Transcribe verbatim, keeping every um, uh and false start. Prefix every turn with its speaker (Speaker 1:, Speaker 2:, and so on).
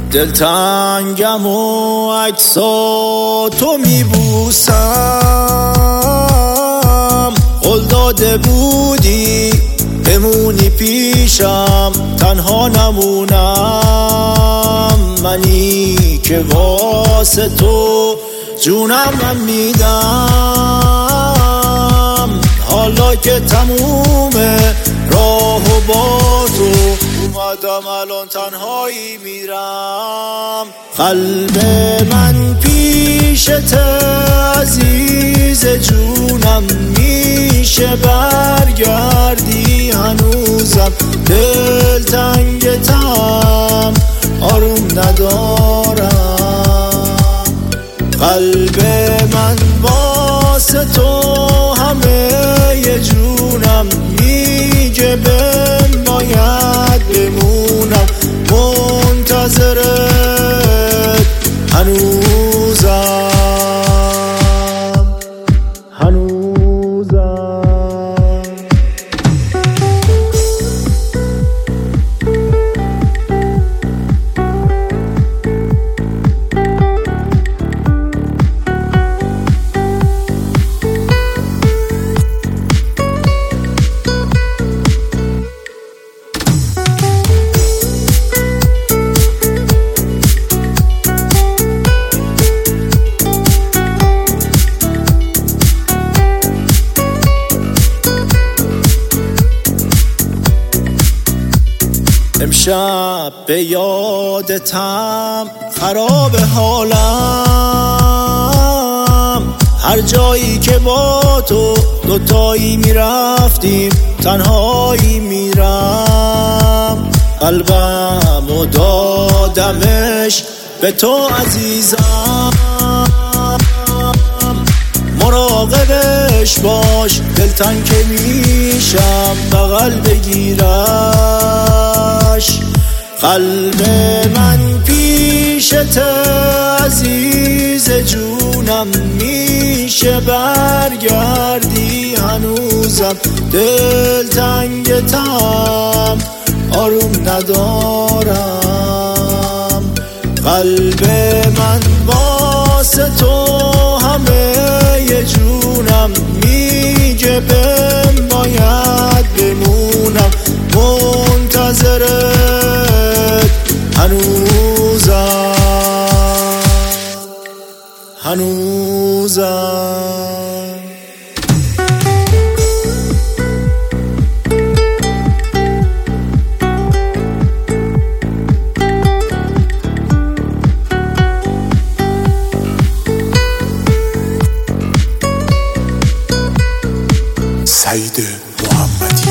Speaker 1: دلتنگم و عکساتو میبوسم. قول داده بودی بمونی پیشم، تنها نمونم. منی که واسه تو جونم میدم. حالا که تمومه راه و با تو اومدم، الان تنهایی میرم. قلب من پیشت عزیز جونم، میشه برگردی هنوزم. دل تنگتم آروم ندارم. قلب من واسه تو همه ی جونم، میگه بهم باید بمونم. منتظرت هنوزم هنوزم امشب به یادتم خراب حالم. هر جایی که با تو دوتایی میرفتیم، تنهایی میرم. قلبم و دادمش به تو عزیزم. مراقبش باش، دلتنگ که میشم بغل بگیرش. قلب من پیشت عزیز جونم، میشه برگردی هنوزم. دل تنگتم آروم ندارم. قلب من واسه تو همه ی جونم، میگه بهم باید بمونم. منتظرت هنوزم هنوزم
Speaker 2: سعید محمدی.